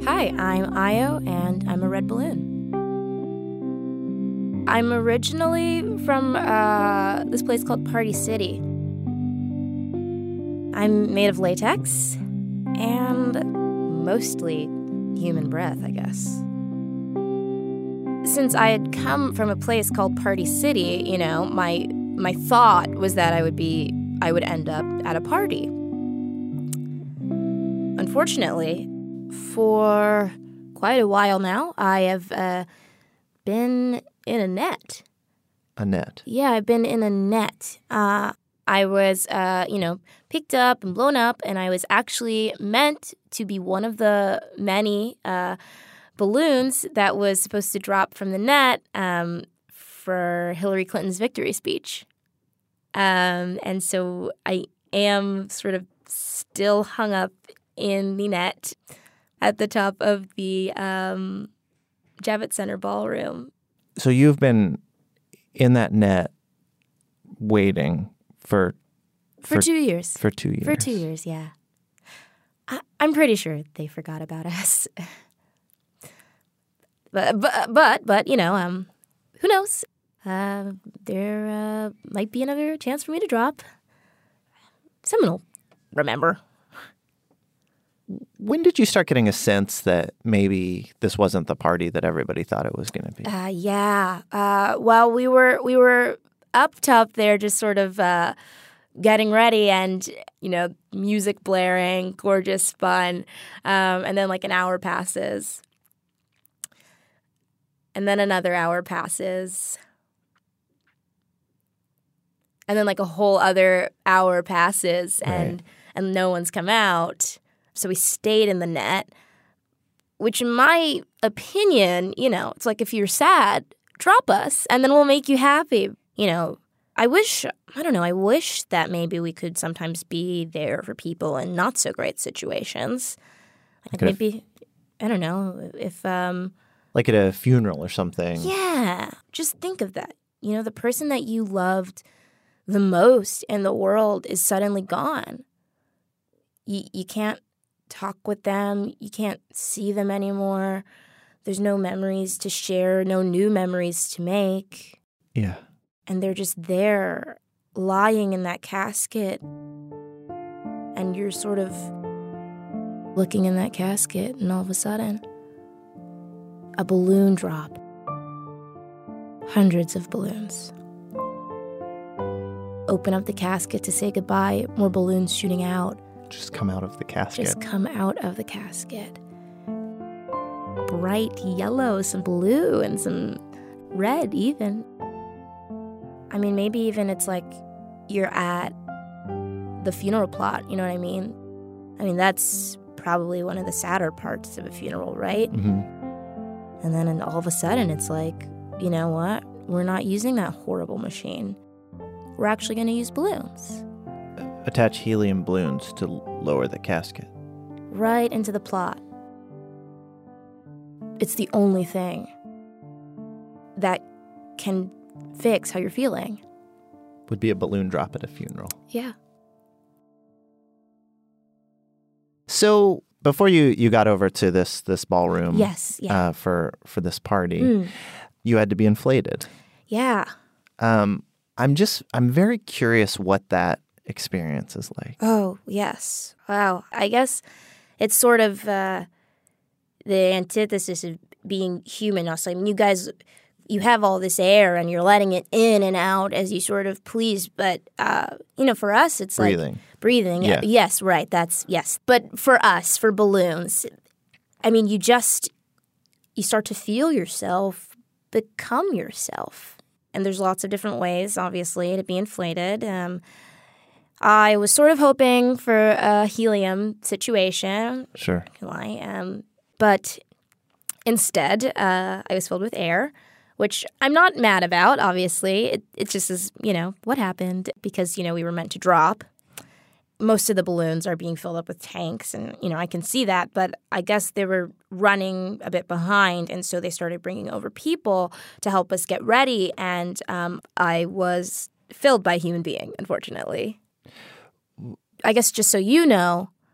Hi, I'm Io, and I'm a red balloon. I'm originally from this place called Party City. I'm made of latex and mostly human breath, I guess. Since I had come from a place called Party City, you know, my thought was that I would end up at a party. Unfortunately, for quite a while now, I have been in a net. A net? Yeah, I've been in a net. I was, picked up and blown up, and I was actually meant to be one of the many balloons that was supposed to drop from the net for Hillary Clinton's victory speech. And so I am sort of still hung up in the net at the top of the Javits Center ballroom. So you've been in that net waiting for 2 years. For 2 years. For 2 years, yeah. I'm pretty sure they forgot about us. But you know, who knows? There might be another chance for me to drop. Someone will remember. When did you start getting a sense that maybe this wasn't the party that everybody thought it was going to be? Well, we were up top there, just sort of getting ready, and you know, music blaring, gorgeous fun, and then like an hour passes, and then another hour passes, and then like a whole other hour passes, and no one's come out. So we stayed in the net, which in my opinion, you know, it's like if you're sad, drop us and then we'll make you happy. You know, I wish that maybe we could sometimes be there for people in not so great situations. Like maybe, I don't know, if like at a funeral or something. Yeah, just think of that. You know, the person that you loved the most in the world is suddenly gone. You can't talk with them. You can't see them anymore. There's no memories to share, no new memories to make. Yeah. And they're just there, lying in that casket. And you're sort of looking in that casket, and all of a sudden, a balloon drop. Hundreds of balloons. Open up the casket to say goodbye, more balloons shooting out. Just come out of the casket. Just come out of the casket. Bright yellow, some blue, and some red even. I mean, maybe even it's like you're at the funeral plot, you know what I mean? I mean, that's probably one of the sadder parts of a funeral, right? Mm-hmm. And then all of a sudden it's like, you know what? We're not using that horrible machine. We're actually going to use balloons. Attach helium balloons to lower the casket. Right into the plot. It's the only thing that can fix how you're feeling. Would be a balloon drop at a funeral. Yeah. So before you got over to this ballroom, Yes, yeah. For this party, you had to be inflated. Yeah. I'm very curious what that experience is like. Oh, yes. Wow. I guess it's sort of the antithesis of being human also. I mean, you guys, you have all this air and you're letting it in and out as you sort of please. But, for us, it's breathing. Like breathing. Yeah. Yes, right. Yes. But for us, for balloons, I mean, you start to feel yourself become yourself. And there's lots of different ways, obviously, to be inflated. I was sort of hoping for a helium situation. Sure. But instead, I was filled with air, which I'm not mad about, obviously. It just is, what happened because, we were meant to drop. Most of the balloons are being filled up with tanks, and, I can see that. But I guess they were running a bit behind, and so they started bringing over people to help us get ready. And I was filled by a human being, unfortunately. I guess just so you know,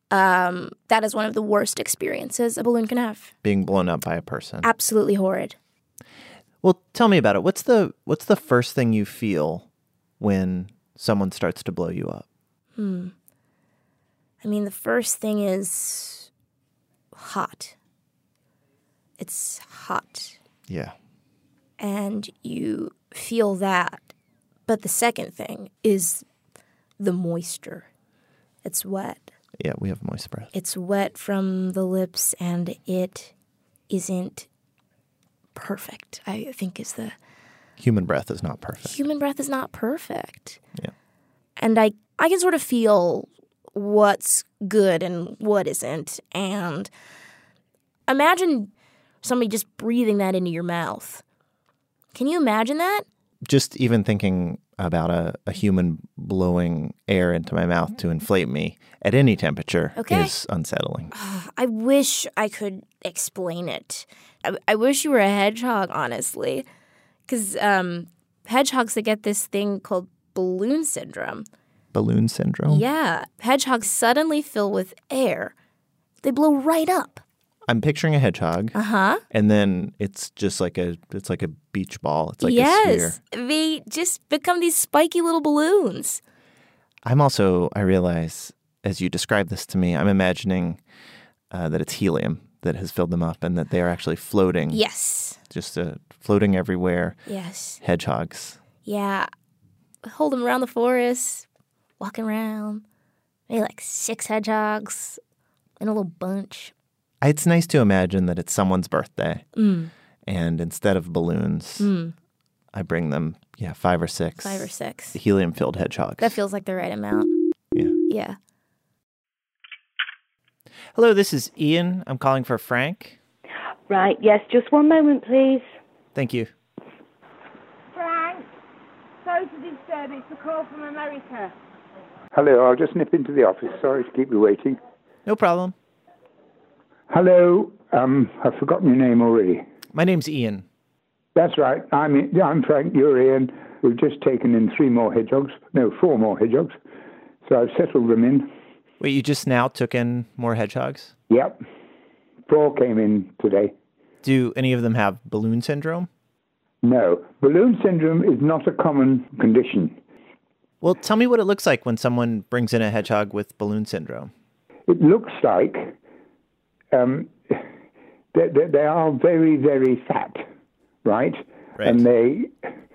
that is one of the worst experiences a balloon can have. Being blown up by a person. Absolutely horrid. Well, tell me about it. What's the first thing you feel when someone starts to blow you up? I mean, the first thing is hot. It's hot. Yeah. And you feel that. But the second thing is the moisture. It's wet. Yeah, we have moist breath. It's wet from the lips, and it isn't perfect, I think is the... Human breath is not perfect. Human breath is not perfect. Yeah. And I can sort of feel what's good and what isn't. And imagine somebody just breathing that into your mouth. Can you imagine that? Just even thinking about a human blowing air into my mouth to inflate me at any temperature is unsettling. I wish I could explain it. I wish you were a hedgehog, honestly. Because hedgehogs, they get this thing called balloon syndrome. Balloon syndrome? Yeah. Hedgehogs suddenly fill with air. They blow right up. I'm picturing a hedgehog. Uh-huh. And then it's just like a beach ball. It's like a sphere. Yes. They just become these spiky little balloons. I realize, as you describe this to me, I'm imagining that it's helium that has filled them up and that they are actually floating. Yes. Just floating everywhere. Yes. Hedgehogs. Yeah. Hold them around the forest, walking around. Maybe like 6 hedgehogs in a little bunch. It's nice to imagine that it's someone's birthday. And instead of balloons, I bring them, 5 or 6. 5 or 6. Helium-filled hedgehogs. That feels like the right amount. Yeah. Yeah. Hello, this is Ian. I'm calling for Frank. Right, yes, just one moment, please. Thank you. Frank, sorry to disturb, it's a call from America. Hello, I'll just nip into the office. Sorry to keep you waiting. No problem. Hello, I've forgotten your name already. My name's Ian. That's right. I'm Frank. You're Ian. We've just taken in 4 more hedgehogs. So I've settled them in. Wait, you just now took in more hedgehogs? Yep. 4 came in today. Do any of them have balloon syndrome? No. Balloon syndrome is not a common condition. Well, tell me what it looks like when someone brings in a hedgehog with balloon syndrome. It looks like they are very, very fat, right? And the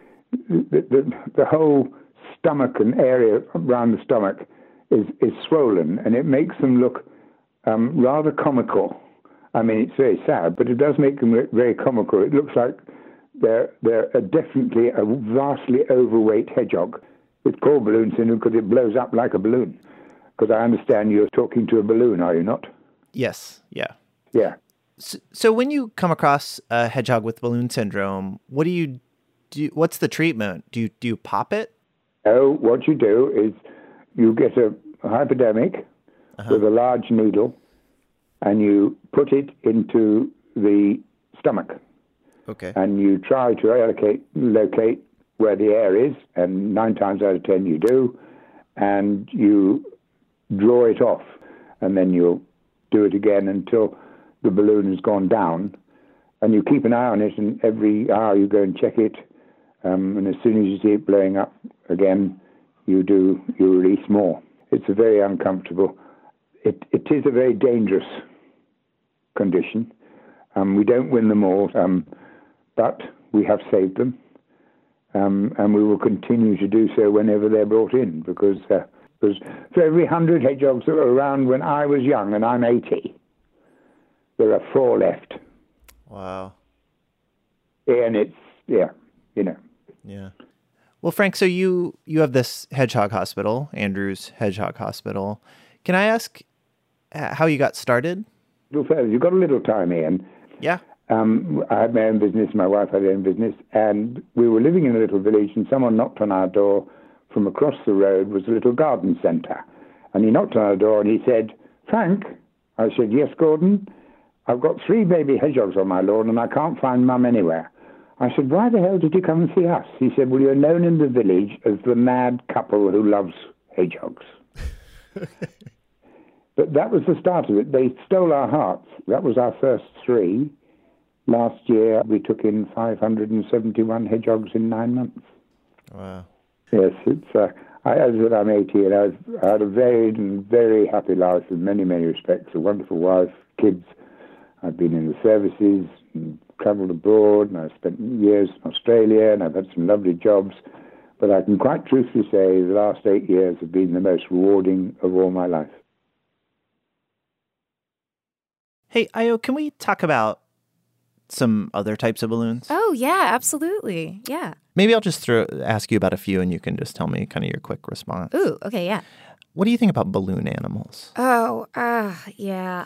whole stomach and area around the stomach is swollen, and it makes them look rather comical. I mean, it's very sad, but it does make them look very comical. It looks like they're definitely a vastly overweight hedgehog. It's called balloon syndrome because it blows up like a balloon. Because I understand you're talking to a balloon, are you not? Yes, yeah. Yeah. So when you come across a hedgehog with balloon syndrome, what do you do? What's the treatment? Do you pop it? Oh, what you do is you get a hypodermic with a large needle, and you put it into the stomach. Okay. And you try to locate where the air is, and 9 times out of 10 you do, and you draw it off, and then you'll do it again until the balloon has gone down, and you keep an eye on it, and every hour you go and check it, and as soon as you see it blowing up again, you release more. It's a very uncomfortable. It is a very dangerous condition. We don't win them all, but we have saved them, and we will continue to do so whenever they're brought in, because for every 100 hedgehogs that were around when I was young, and I'm 80, there are 4 left. Wow. And it's, Yeah. Well, Frank, so you have this hedgehog hospital, Andrews Hedgehog Hospital. Can I ask how you got started? You've got a little time, Ian. Yeah. I had my own business, my wife had her own business, and we were living in a little village, and someone knocked on our door. From across the road was a little garden centre. And he knocked on our door and he said, "Frank?" I said, "Yes, Gordon. I've got 3 baby hedgehogs on my lawn and I can't find Mum anywhere." I said, "Why the hell did you come and see us?" He said, "Well, you're known in the village as the mad couple who loves hedgehogs." But that was the start of it. They stole our hearts. That was our first 3. Last year, we took in 571 hedgehogs in 9 months. Wow. Yes, it's. As I said, I'm 80, and I've had a varied and very happy life in many, many respects. A wonderful wife, kids. I've been in the services and travelled abroad, and I've spent years in Australia, and I've had some lovely jobs. But I can quite truthfully say the last 8 years have been the most rewarding of all my life. Hey, Io, can we talk about some other types of balloons? Oh, yeah, absolutely. Yeah. Maybe I'll just ask you about a few, and you can just tell me kind of your quick response. Ooh, okay, yeah. What do you think about balloon animals? Oh, yeah.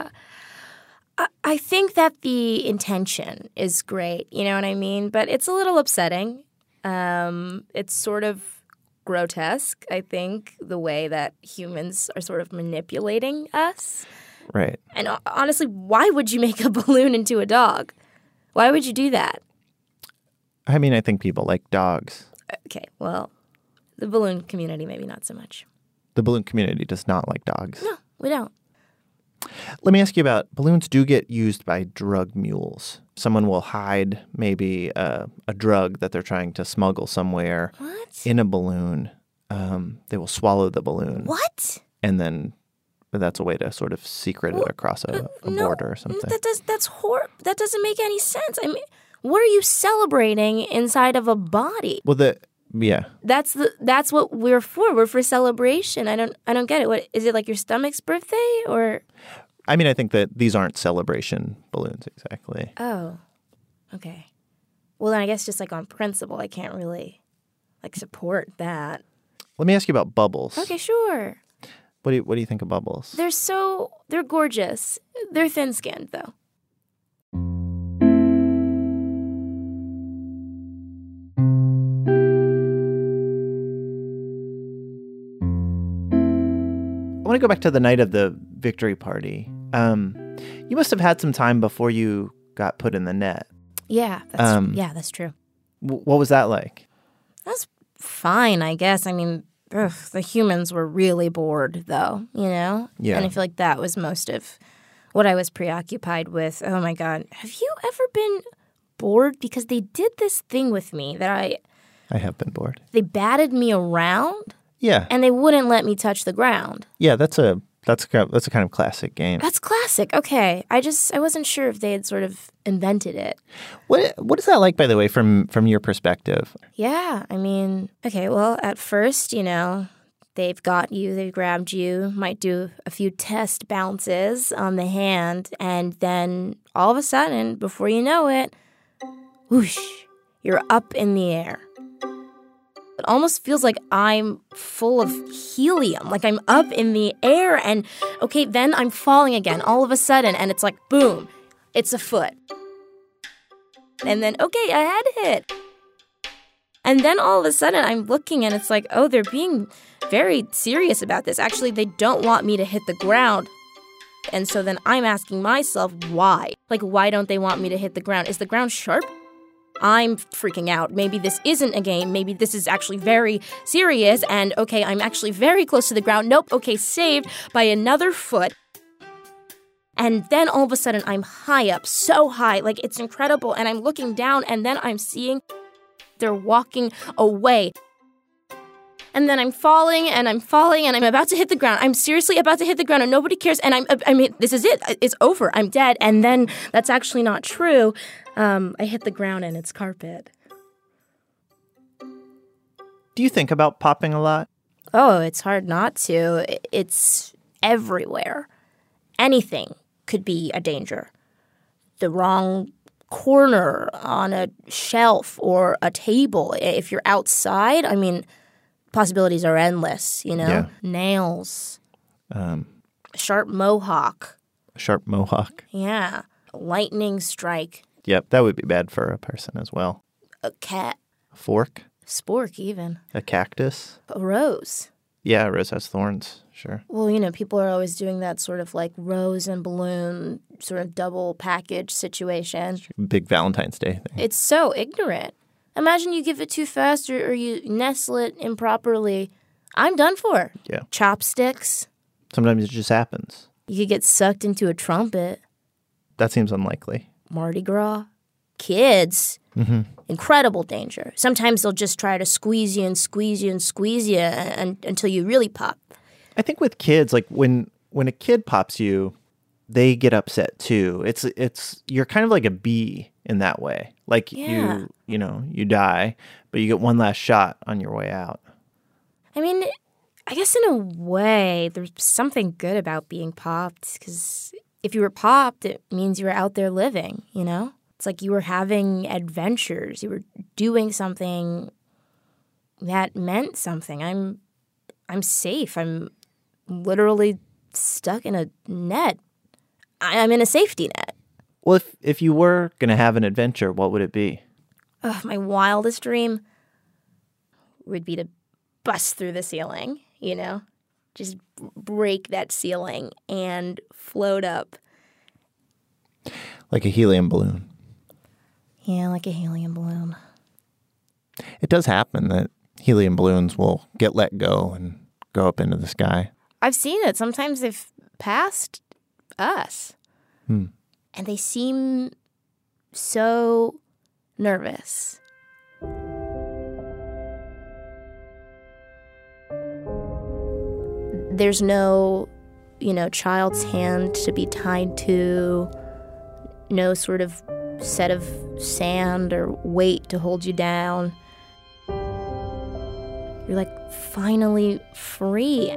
I think that the intention is great, you know what I mean? But it's a little upsetting. It's sort of grotesque, I think, the way that humans are sort of manipulating us. Right. And honestly, why would you make a balloon into a dog? Why would you do that? I mean, I think people like dogs. Okay, well, the balloon community, maybe not so much. The balloon community does not like dogs. No, we don't. Let me ask you about balloons do get used by drug mules. Someone will hide maybe a drug that they're trying to smuggle somewhere in a balloon. They will swallow the balloon. What? And then that's a way to sort of secret it across a border or something. That's horrible. That doesn't make any sense. I mean, what are you celebrating inside of a body? Well, yeah. That's what we're for. We're for celebration. I don't get it. What is it, like your stomach's birthday or? I mean, I think that these aren't celebration balloons exactly. Oh, okay. Well, then I guess just like on principle, I can't really like support that. Let me ask you about bubbles. Okay, sure. What do you think of bubbles? They're gorgeous. They're thin-skinned though. I want to go back to the night of the victory party. You must have had some time before you got put in the net. Yeah, that's true. What was that like? That's fine, I guess. I mean, the humans were really bored, though, you know? Yeah. And I feel like that was most of what I was preoccupied with. Oh, my God. Have you ever been bored? Because they did this thing with me that I have been bored. They batted me around. Yeah. And they wouldn't let me touch the ground. Yeah, that's a kind of classic game. That's classic. Okay. I wasn't sure if they had sort of invented it. What is that like, by the way, from your perspective? Yeah. I mean, okay, well, at first, you know, they've got you, they've grabbed you, might do a few test bounces on the hand, and then all of a sudden, before you know it, whoosh, you're up in the air. It almost feels like I'm full of helium, like I'm up in the air and, okay, then I'm falling again all of a sudden and it's like, boom, it's a foot. And then, okay, a head hit. And then all of a sudden I'm looking and it's like, oh, they're being very serious about this. Actually, they don't want me to hit the ground. And so then I'm asking myself, why? Like, why don't they want me to hit the ground? Is the ground sharp? I'm freaking out. Maybe this isn't a game. Maybe this is actually very serious. And okay, I'm actually very close to the ground. Nope. Okay, saved by another foot. And then all of a sudden I'm high up, so high, like it's incredible. And I'm looking down and then I'm seeing they're walking away. And then I'm falling and I'm about to hit the ground. I'm seriously about to hit the ground and nobody cares. And I mean, this is it. It's over. I'm dead. And then that's actually not true. I hit the ground and it's carpet. Do you think about popping a lot? Oh, it's hard not to. It's everywhere. Anything could be a danger. The wrong corner on a shelf or a table. If you're outside, I mean, possibilities are endless, you know? Yeah. Nails. Sharp mohawk. A sharp mohawk. Yeah. Lightning strike. Yep, that would be bad for a person as well. A cat. A fork. Spork, even. A cactus. A rose. Yeah, a rose has thorns, sure. Well, you know, people are always doing that sort of like rose and balloon sort of double package situation. Big Valentine's Day thing. It's so ignorant. Imagine you give it too fast or you nestle it improperly. I'm done for. Yeah. Chopsticks. Sometimes it just happens. You could get sucked into a trumpet. That seems unlikely. Mardi Gras. Kids. Mm-hmm. Incredible danger. Sometimes they'll just try to squeeze you and squeeze you and squeeze you until you really pop. I think with kids, like when a kid pops you, they get upset too. It's you're kind of like a bee in that way. Like you die, but you get one last shot on your way out. I mean, I guess in a way, there's something good about being popped, because if you were popped, it means you were out there living, you know? It's like you were having adventures. You were doing something that meant something. I'm safe. I'm literally stuck in a net. I'm in a safety net. Well, if you were going to have an adventure, what would it be? My wildest dream would be to bust through the ceiling, you know? Just break that ceiling and float up. Like a helium balloon. Yeah, like a helium balloon. It does happen that helium balloons will get let go and go up into the sky. I've seen it. Sometimes they've passed us. And they seem so nervous. There's no, child's hand to be tied to, no sort of set of sand or weight to hold you down. You're like finally free.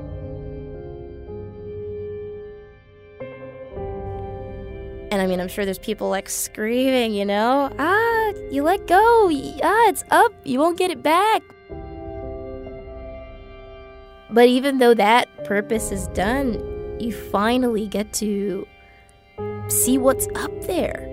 And I mean, I'm sure there's people like screaming, you let go. It's up. You won't get it back. But even though that purpose is done, you finally get to see what's up there.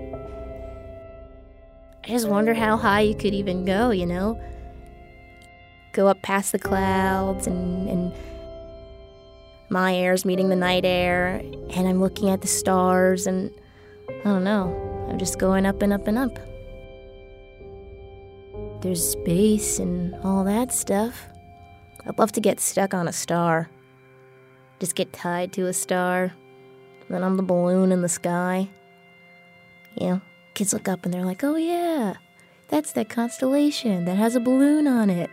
I just wonder how high you could even go, Go up past the clouds and my air's meeting the night air, and I'm looking at the stars, and I don't know, I'm just going up and up and up. There's space and all that stuff. I'd love to get stuck on a star. Just get tied to a star. Then I'm the balloon in the sky. Kids look up and they're like, oh yeah, that's that constellation that has a balloon on it.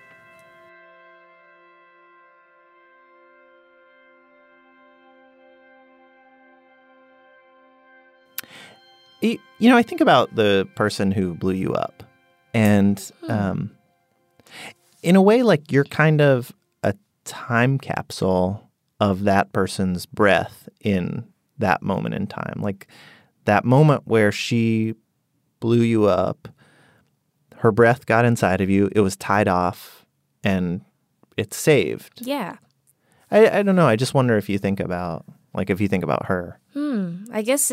I think about the person who blew you up. And in a way, like you're kind of a time capsule of that person's breath in that moment in time. Like that moment where she blew you up, her breath got inside of you, it was tied off, and it's saved. Yeah. I don't know. I just wonder if you think about her. I guess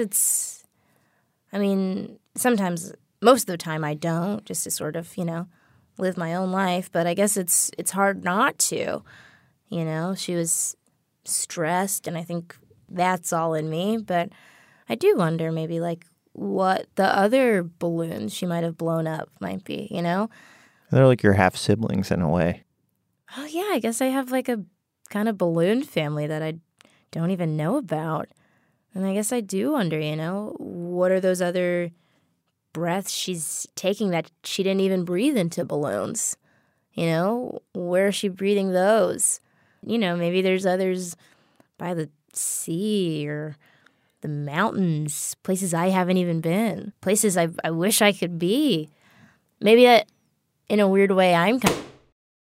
sometimes, most of the time I don't, just to sort of, live my own life. But I guess it's hard not to, She was stressed, and I think that's all in me. But I do wonder maybe, like, what the other balloons she might have blown up might be, They're like your half-siblings in a way. Oh, yeah, I guess I have, like, a kind of balloon family that I don't even know about. And I guess I do wonder, what are those other breaths she's taking that she didn't even breathe into balloons? Where is she breathing those? Maybe there's others by the sea or the mountains, places I haven't even been, places I wish I could be. Maybe that, in a weird way, I'm kind of...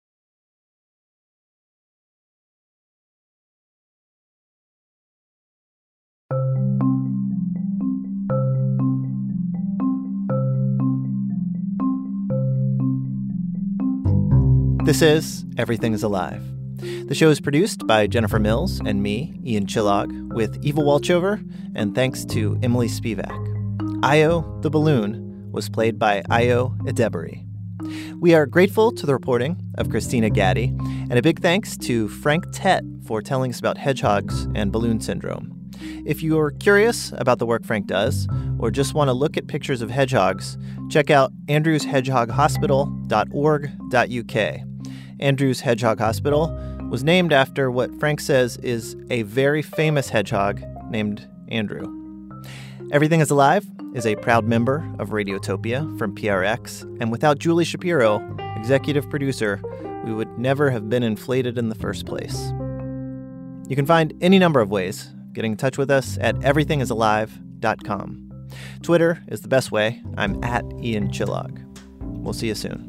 This is Everything is Alive. The show is produced by Jennifer Mills and me, Ian Chillag, with Eva Walchover, and thanks to Emily Spivak. Io the Balloon was played by Io Edebiri. We are grateful to the reporting of Christina Gaddy, and a big thanks to Frank Tett for telling us about hedgehogs and balloon syndrome. If you are curious about the work Frank does, or just want to look at pictures of hedgehogs, check out andrewshedgehoghospital.org.uk. Andrews Hedgehog Hospital was named after what Frank says is a very famous hedgehog named Andrew. Everything is Alive is a proud member of Radiotopia from PRX, and without Julie Shapiro, executive producer, we would never have been inflated in the first place. You can find any number of ways getting in touch with us at everythingisalive.com. Twitter is the best way. I'm at Ian Chillag. We'll see you soon.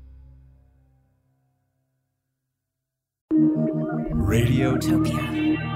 Radiotopia.